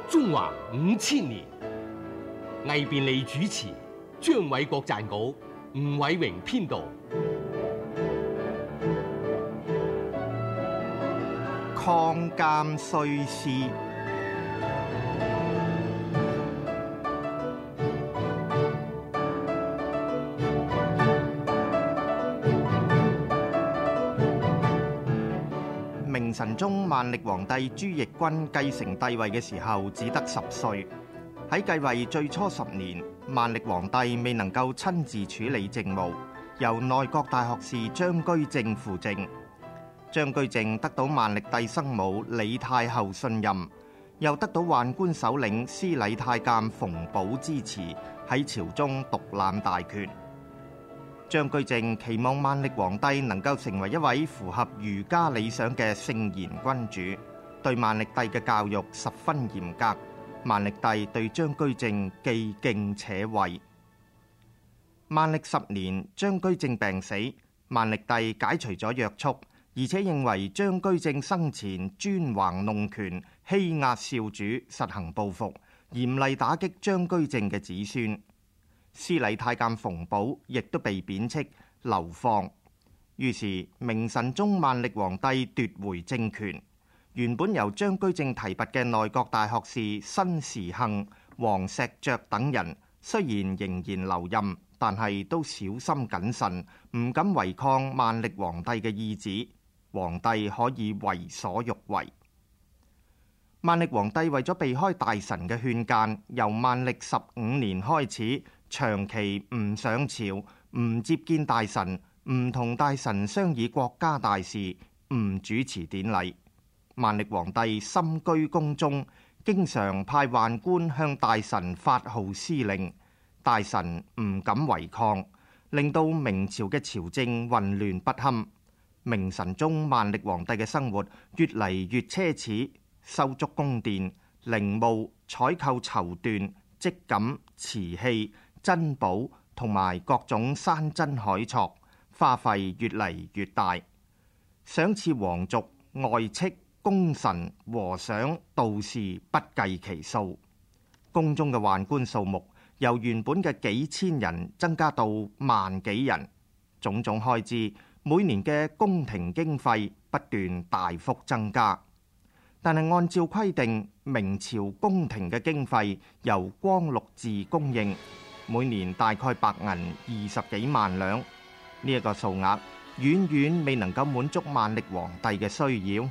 中華5000年，魏便利主持，張偉國撰稿，吳偉榮編導。 抗監歲事。明神宗萬曆皇帝朱翊鈞繼承帝位嘅時候，只得10歲。喺繼位最初10年，萬曆皇帝未能夠親自處理政務，由內閣大學士張居正輔政。張居正得到萬曆帝生母李太后信任，又得到宦官首領司禮太監馮保支持，喺朝中獨攬大權。張居正期望萬曆皇帝能夠成為一位符合儒家理想嘅聖賢君主，對萬曆帝嘅教育十分嚴格。萬曆帝對張居正既敬且畏。萬曆10年，張居正病死，萬曆帝解除咗約束，而且認為張居正生前專橫弄權，欺壓少主，實行報復，嚴厲打擊張居正嘅子孫。司禮太監馮保亦都被貶斥流放，於是明神宗萬曆皇帝奪回政權。原本由張居正提拔嘅內閣大學士申時亨、黃石爵等人，雖然仍然留任，但係都小心謹慎，唔敢違抗萬曆皇帝嘅意旨。皇帝可以為所欲為。萬曆皇帝為咗避開大臣嘅勸諫，由萬曆15年開始，長期唔上朝，唔接見大臣，唔同大臣商議國家大事，唔主持典禮。萬曆皇帝深居宮中，經常派宦官向大臣發號施令，大臣唔敢違抗，令到明朝嘅朝政混亂不堪。明神宗萬曆皇帝嘅生活越嚟越奢侈，修築宮殿、陵墓、採購綢緞、織錦、瓷器、珍寶同埋各種山珍海錯，花費越嚟越大。賞賜皇族、外戚、功臣、和尚、道士不計其數。宮中嘅宦官數目由原本嘅幾千人增加到萬幾人，種種開支，每年嘅宮廷經費不斷大幅增加。但係按照規定，明朝宮廷嘅經費由光祿寺供應，每年大概白銀20幾萬兩。呢一個數額遠遠未能夠滿足萬曆皇帝嘅需要。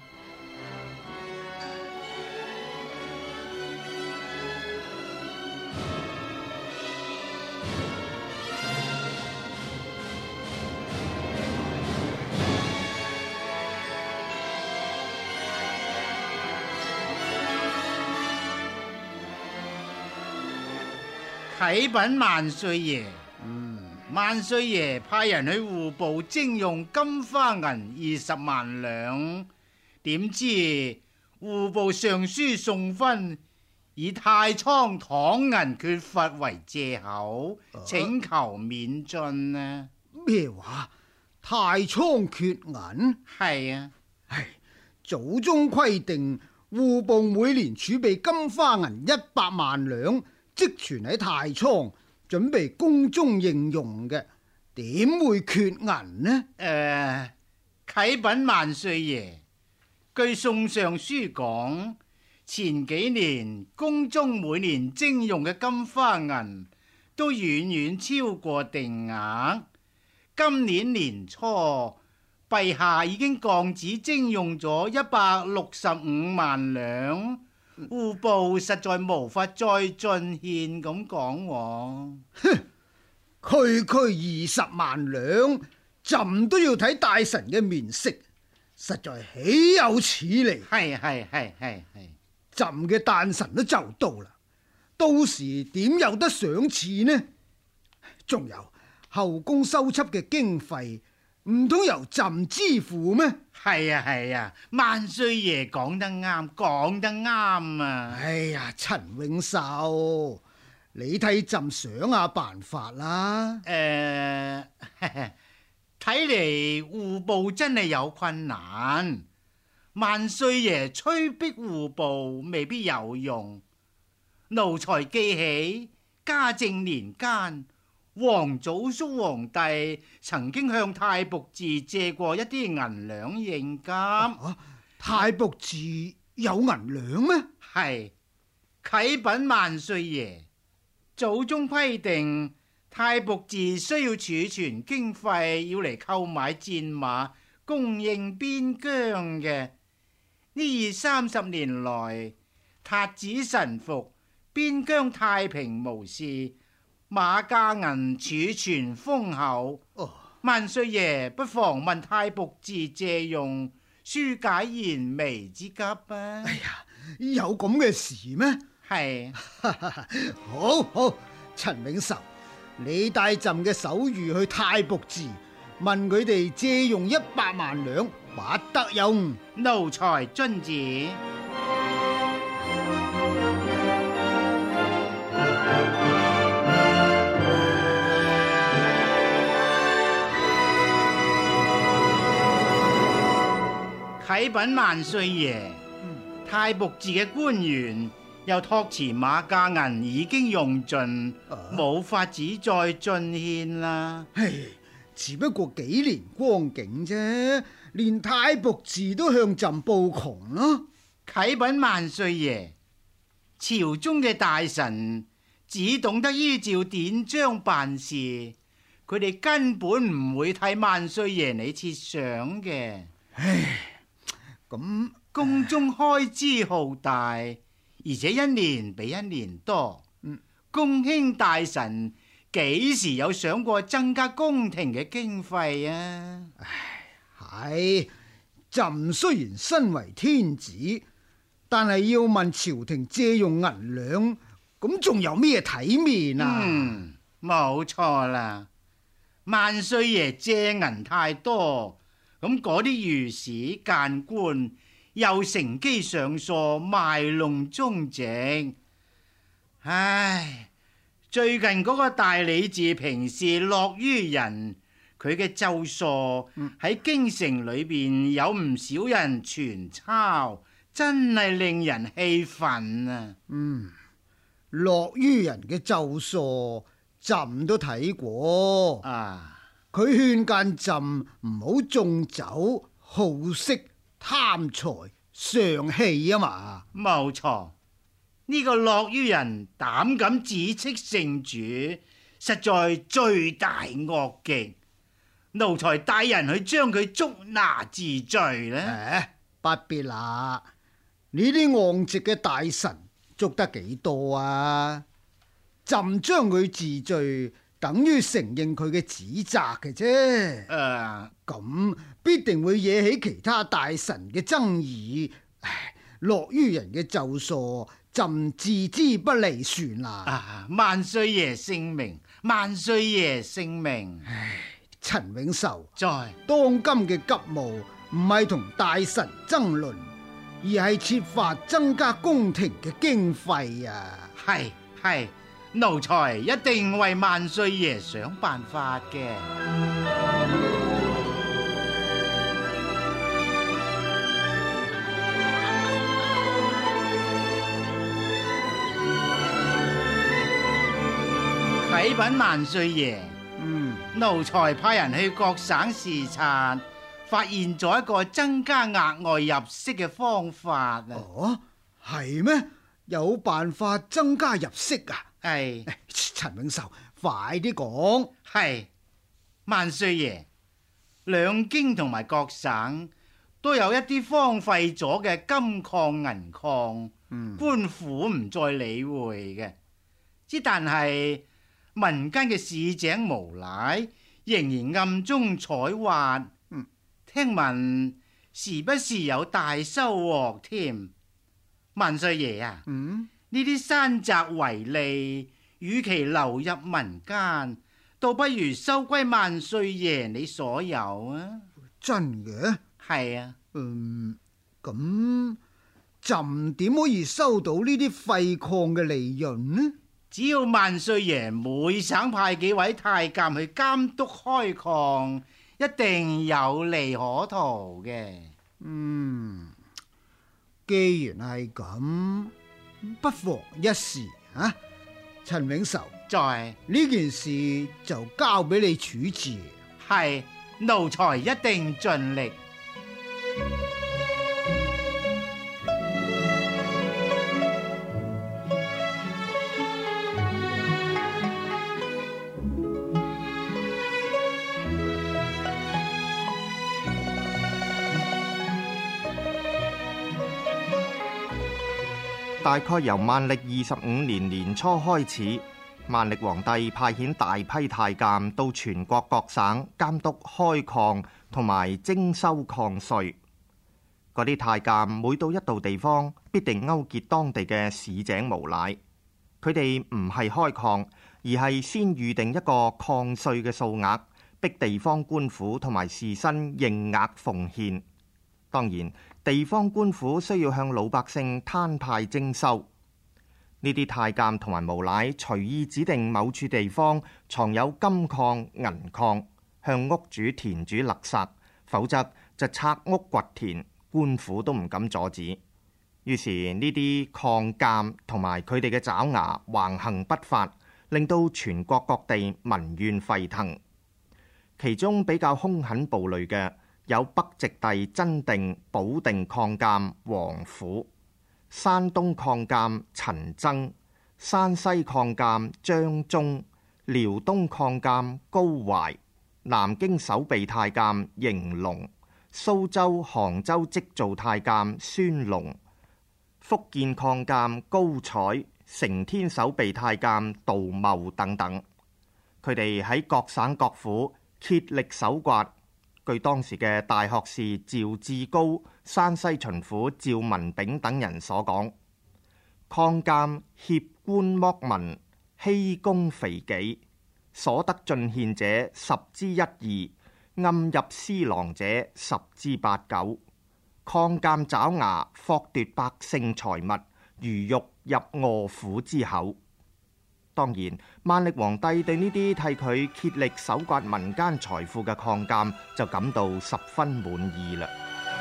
啟稟萬歲爺，萬歲爺派人去戶部徵用金花銀20萬兩，點知戶部尚書宋勳以太倉糖銀缺乏為借口，請求免進呢？ 咩話？太倉缺銀？ 係啊， 祖宗規定戶部每年儲備金花銀100萬兩，積存喺太倉，準備宮中應用嘅，點會缺銀呢？ 啟稟萬歲爺，據宋尚書講，前幾年宮中每年徵用嘅金花銀都遠遠超過定額，今年年初陛下已經降旨徵用咗165萬兩。戶部實在無法再進獻咁講。 哼，區20萬兩，朕都要睇大臣嘅面色，實在豈有此理！ 係， 朕嘅誕辰都就到啦，到時點有得賞賜呢？仲有後宮修葺嘅經費，唔通由朕支付咩？ 係啊，萬歲爺講得啱啊！ 哎呀，陳永壽，你替朕想下辦法啦。 睇嚟戶部真係有困難，萬歲爺催逼戶部未必有用， 奴才記起嘉靖年間，皇祖叔皇帝曾經向太僕寺借過一啲銀兩應急。 太僕寺有銀兩咩？ 係，啟稟萬歲爺，祖宗規定太僕寺需要儲存經費，要嚟購買戰馬供應邊疆嘅。呢20-30年來，塔子臣服，邊疆太平無事，馬價銀儲存豐厚。萬歲爺不妨問太僕寺借用，紓解燃眉之急啊！ 哎呀，有咁嘅事咩？ 係。 好，陳永壽，你帶朕嘅手諭去太僕寺，問佢哋借用100萬兩，不得有誤。 奴才遵旨。啟稟萬歲爺，太僕寺嘅官員又託辭馬價銀已經用盡，冇法子再進獻啦。 只不過幾年光景啫，連太僕寺都向朕報窮咯。 啟稟萬歲爺，朝中嘅大臣只懂得依照典章辦事，佢哋根本唔會替萬歲爺你設想嘅。 咁宮中開支浩大，而且一年比一年多。公卿大臣幾時有想過增加宮廷嘅經費啊？ 係，朕雖然身為天子，但係要問朝廷借用銀兩，咁仲有咩體面啊？ 冇錯啦，萬歲爺借銀太多，咁嗰啲御史諫官又乘機上訴賣弄宗籍。唉，最近嗰個大理寺平事樂於人，佢嘅奏疏喺京城裏邊有唔少人傳抄，真係令人氣憤啊！ 樂於人嘅奏疏，朕都睇過啊。 佢勸諫朕唔好縱酒、好色、貪財、上氣啊嘛。 冇錯，呢個樂於人膽敢指斥聖主，實在罪大惡極。奴才帶人去將佢捉拿治罪呢。 不必啦，呢啲戇直嘅大臣捉得幾多啊？朕將佢治罪，等於承認佢嘅指責嘅啫。咁必定會惹起其他大臣嘅爭議。樂於人嘅奏疏，朕置之不理算啦。 萬歲爺聖明，萬歲爺聖明。 陳永壽， 在當今嘅急務唔係同大臣爭論，而係設法增加宮廷嘅經費啊！ 係，奴才一定為萬歲爺想辦法嘅。啟稟萬歲爺，奴才派人去各省視察，發現咗一個增加額外入息嘅方法啊！ 係咩？有辦法增加入息啊？ 係。 陳永壽，快啲講。 係，萬歲爺，兩京同埋各省都有一啲荒廢咗嘅金礦銀礦，官府唔再理會嘅。之但係民間嘅市井無賴仍然暗中採挖，聽聞時不時有大收穫添。萬歲爺啊，呢啲山澤為利，與其流入民間，倒不如收歸萬歲爺你所有啊！ 真嘅？ 係啊。 咁朕點可以收到呢啲廢礦嘅利潤呢？ 只要萬歲爺每省派幾位太監去監督開礦，一定有利可圖嘅。 既然係咁， 不妨一試啊！陳永壽， 在呢件事就交俾你處置。 係奴才一定盡力。 大概由萬曆25年年初開始，萬曆皇帝派遣大批太監到全國各省監督開礦同埋徵收礦稅。嗰啲太監每到一度地方，必定勾結當地嘅市井無賴。佢哋唔係開礦，而係先預定一個礦稅嘅數額，逼地方官府同埋士紳應額奉獻。當然，地方官府需要向老百姓攤派徵收。呢啲太監同埋無賴隨意指定某處地方藏有金礦、銀礦，向屋主田主勒索，否則就拆屋掘田，官府都唔敢阻止。於是呢啲礦監同埋佢哋嘅爪牙橫行不法，令到全國各地民怨沸騰。其中比較兇狠暴戾嘅有北直隸真定、保定礦監王虎、山東礦監陳增、山西礦監張忠、遼東礦監高懷、南京守備太監邢龍、蘇州、杭州織造太監孫龍、福建礦監高彩、成天守備太監杜茂等等。佢哋喺各省各府竭力搜刮。據當時嘅大學士趙志高、山西巡撫趙文炳等人所講，礦監挾官剝民、欺公肥己，所得進獻者10之1二，暗入私囊者10之8九。礦監爪牙剝奪百姓財物，如肉入餓虎之口。當然，萬曆皇帝對呢啲替佢竭力搜刮民間財富嘅礦監就感到十分滿意啦。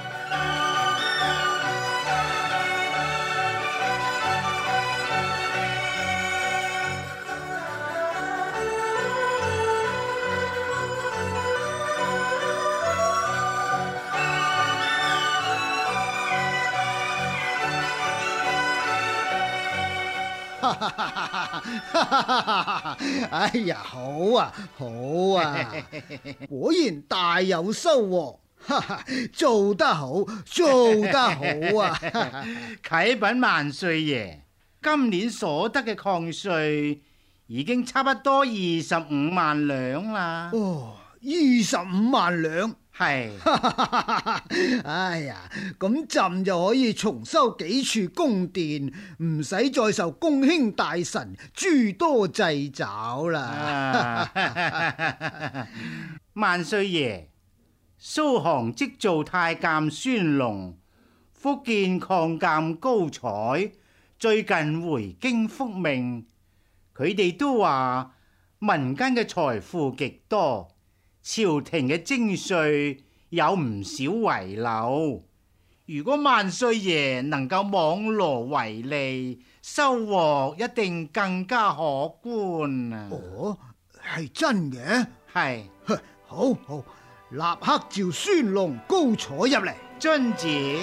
哎呀，好啊，好啊，果然大有收穫，做得好，做得好啊！ 啟稟萬歲爺，今年所得嘅礦稅已經差不多25萬兩啦。 哦，25萬兩。 係， 哎呀，咁朕就可以重修幾處宮殿，唔使再受公卿大臣諸多掣肘啦。 萬歲爺，蘇杭織造太監孫龍、福建礦監高彩最近回京復命，佢哋都話民間嘅財富極多。朝廷嘅徵稅有唔少遺漏，如果萬歲爺能夠網羅為利，收穫一定更加可觀啊！ 哦，係真嘅？ 係， 好好，立刻召孫龍、高彩入嚟。 遵旨。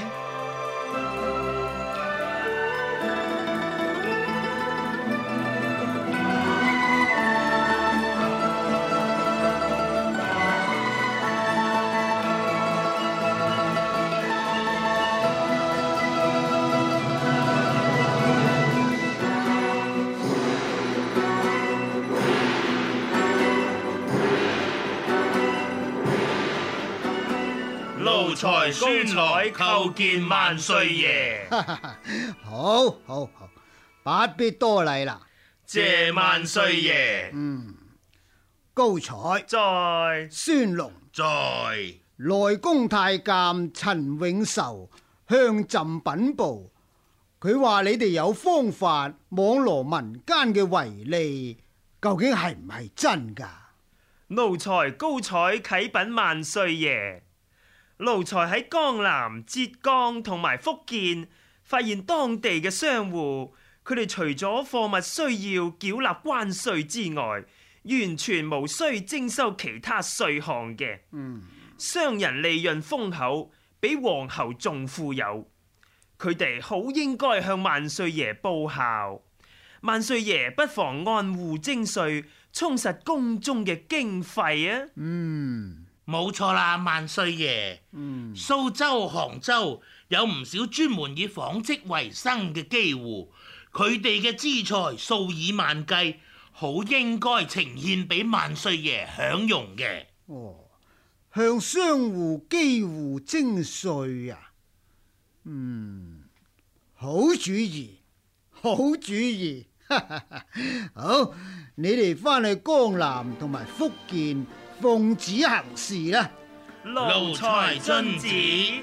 奴才孫彩叩見萬歲爺。 好，好，好，不必多禮啦。 謝萬歲爺。 高彩在， 孫龍在， 內宮太監陳永壽向朕稟報，佢話你哋有方法網羅民間嘅遺利，究竟係唔係真㗎？ 奴才高彩啟稟萬歲爺。奴才喺江南、浙江同埋福建發現當地嘅商戶佢哋除咗貨物需要繳納關稅之外，完全無需徵收其他稅項嘅。商人利潤豐厚，比皇后仲富有，佢哋好應該向萬歲爺報效。萬歲爺不妨按戶徵稅，充實宮中嘅經費啊！ 冇錯啦，萬歲爺。蘇州、杭州有唔少專門以紡織為生嘅機戶，佢哋嘅資財數以萬計，好應該呈獻俾萬歲爺享用嘅。 向商戶、機戶徵稅啊！好主意，好主意。好，你哋翻去江南同埋福建奉旨行事啦。 奴才遵旨。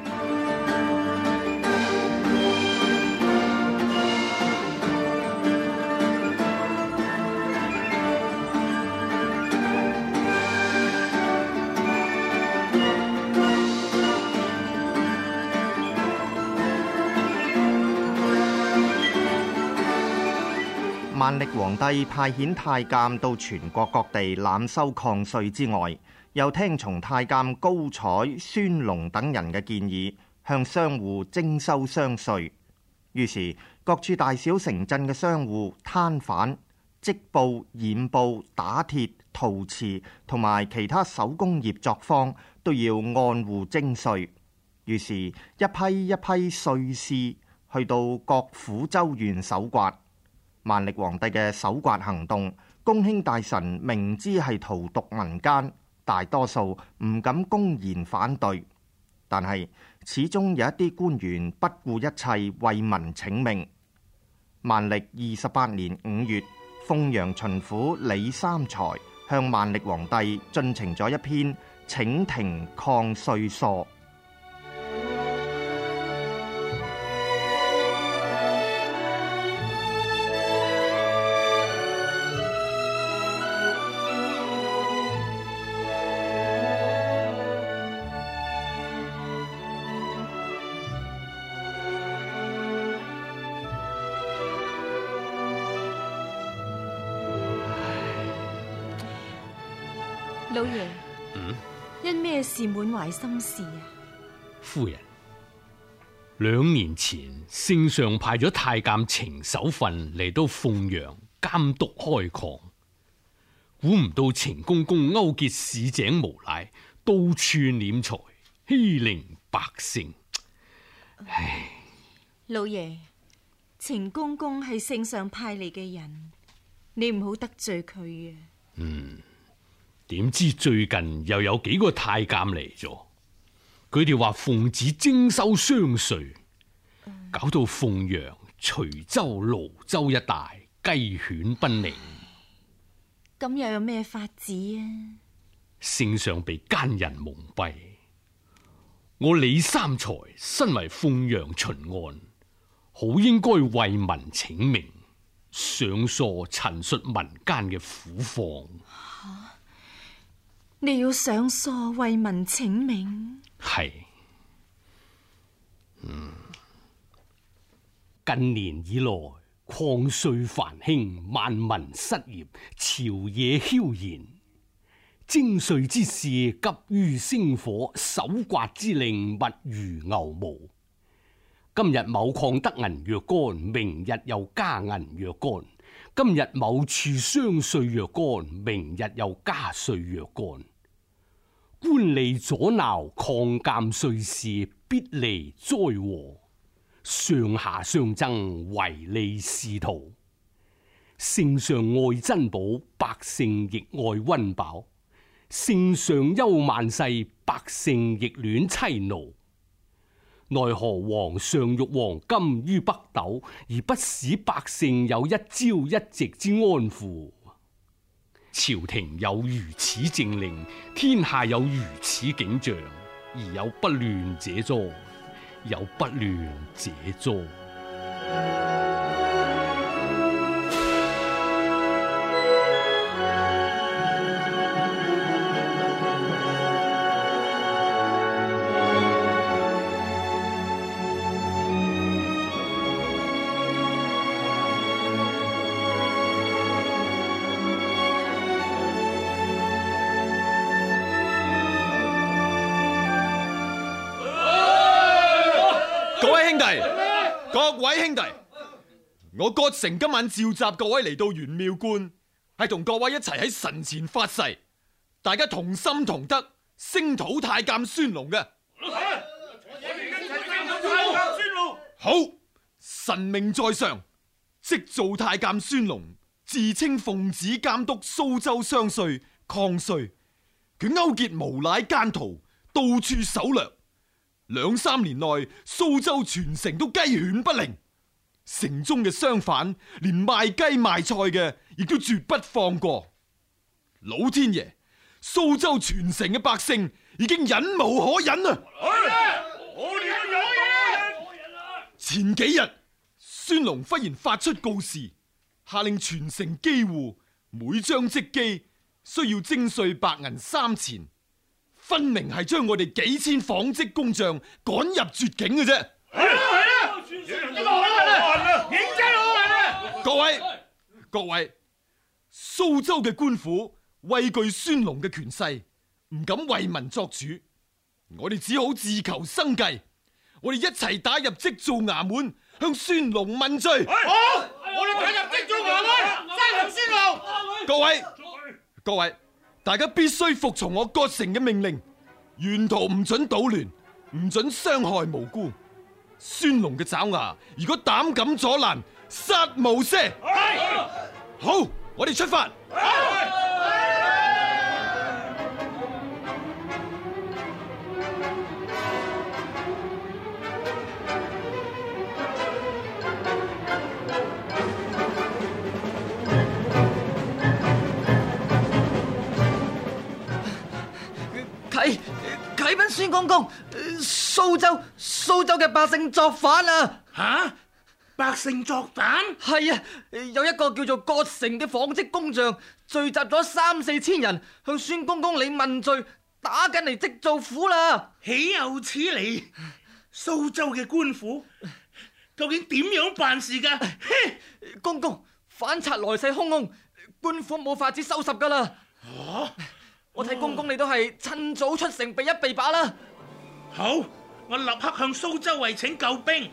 萬曆皇帝派遣太監到全國各地濫收礦稅之外，又聽從太監高彩、孫龍等人嘅建議，向商戶徵收商稅。於是各處大小城鎮嘅商戶、攤販、織布、染布、打鐵、陶瓷同埋其他手工業作坊都要按戶徵稅。於是，一批一批稅吏去到各府州縣搜刮。萬曆皇帝嘅搜刮行動，公卿大臣明知係荼毒民間，大多數唔敢公然反對，但係始終有一啲官員不顧一切為民請命。萬曆28年5月，鳳陽巡撫李三才向萬曆皇帝進呈咗一篇請停礦稅疏。 老爺，因咩事滿懷心事啊？ 夫人，2年前聖上派咗太監程守訓嚟到鳳陽監督開礦，估唔到程公公勾結市井無賴，到處斂財，欺凌百姓。唉， 老爺，程公公係聖上派嚟嘅人，你唔好得罪佢啊。 點知最近又有幾個太監嚟咗，佢哋話奉旨徵收商稅，搞到鳳陽、徐州、瀘州一帶雞犬不寧。 咁又有咩法子啊？ 聖上被奸人蒙蔽，我李三才身為鳳陽巡按，好應該為民請命，上疏陳述民間嘅苦況。 你要上疏為民請命？ 係。近年以來，礦稅繁興，萬民失業，朝野囂然。徵稅之事急於星火，搜刮之令密如牛毛。今日某礦得銀若干，明日又加銀若干；今日某處商稅若干，明日又加稅若干。官吏阻撓礦鑑稅事，必離災禍。上下相爭，唯利是圖。聖上愛珍寶，百姓亦愛溫飽。聖上憂萬世，百姓亦戀妻奴。奈何皇上欲黃金於北斗，而不使百姓有一朝一夕之安撫？朝廷有如此政令，天下有如此景象，而有不亂者哉？有不亂者哉？ 各位兄弟，我葛城今晚召集各位嚟到玄妙觀，係同各位一齊喺神前發誓，大家同心同德，聲討太監孫龍嘅。好，神命在上，即造太監孫龍自稱奉旨監督蘇州商稅抗稅，佢勾結無賴奸徒，到處搜掠。2-3年內，蘇州全城都雞犬不寧，城中嘅商販連賣雞賣菜嘅亦都絕不放過。老天爺，蘇州全城嘅百姓已經忍無可忍啊！前幾日，孫龍忽然發出告示，下令全城機戶每張積機需要徵稅白銀3錢，分明係將我哋幾千紡織工匠趕入絕境嘅啫。各位，蘇州嘅官府畏懼孫龍嘅權勢，唔敢為民作主，我哋只好自求生計。我哋一齊打入織造衙門，向孫龍問罪。 好，我哋打入織造衙門，揸向孫龍。 各位，大家必須服從我葛城嘅命令，沿途唔准搗亂，唔准傷害無辜。孫龍嘅爪牙，如果膽敢阻攔，殺無赦。好，我哋出發。 啟稟孫公公，蘇州嘅百姓作反啊！ 吓，百姓作反？ 係啊，有一個叫做葛城嘅紡織工匠聚集咗3-4千人向孫公公你問罪，打緊嚟織造府啦！ 豈有此理！蘇州嘅官府究竟點樣辦事噶？ 公公，反賊來勢洶洶，官府冇法子收拾噶啦！我睇公公你都係趁早出城避一避罷啦。 好，我立刻向蘇州衛請救兵。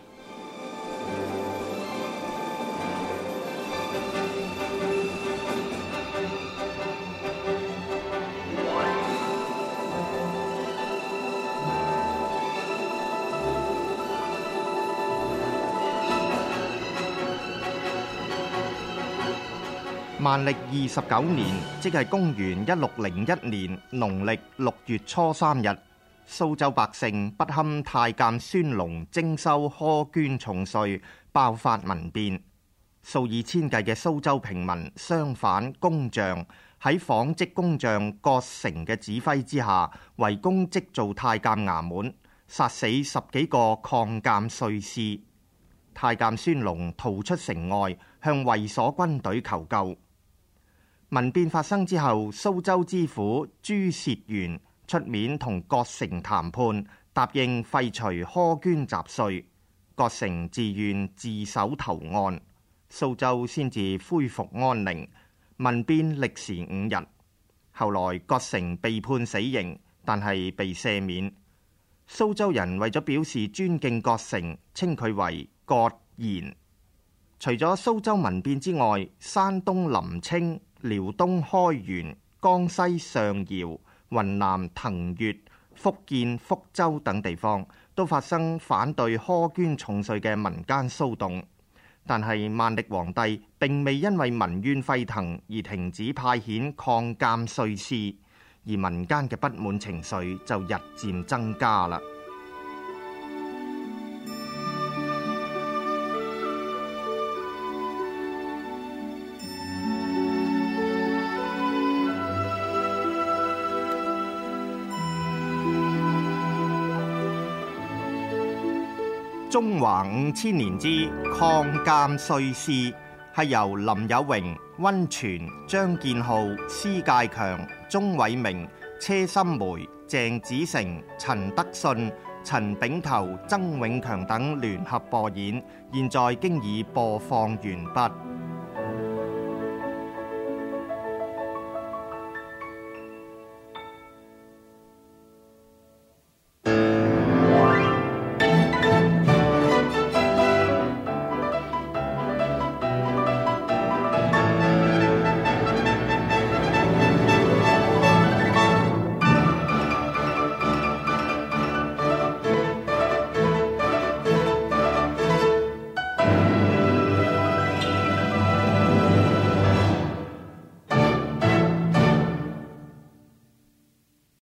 萬曆29年，即係公元1601年農曆6月初3日，蘇州百姓不堪太監孫龍徵收苛捐重稅，爆發民變。數以千計嘅蘇州平民、商販、工匠喺紡織工匠葛城嘅指揮之下，圍攻織造太監衙門，殺死10幾個抗監稅司。太監孫龍逃出城外，向衛所軍隊求救。民變發生之後，蘇州知府朱薛元出面同葛城談判，答應廢除苛捐雜稅。葛城自願自首投案，蘇州先至恢復安寧。民變歷時5日，後來葛城被判死刑，但係被赦免。蘇州人為咗表示尊敬葛城，稱佢為葛賢。除咗蘇州民變之外，山東臨清、遼東開原、江西上饒、雲南騰越、福建福州等地方都發生反對苛捐重稅嘅民間騷動，但係萬曆皇帝並未因為民怨沸騰而停止派遣抗監稅司，而民間嘅不滿情緒就日漸增加啦。中華5000年之抗監稅司係由林有榮、溫泉、張建浩、施介強、鍾偉明、車心梅、鄭子誠、陳德信、陳炳球、曾永強等聯合播演，現在經已播放完畢。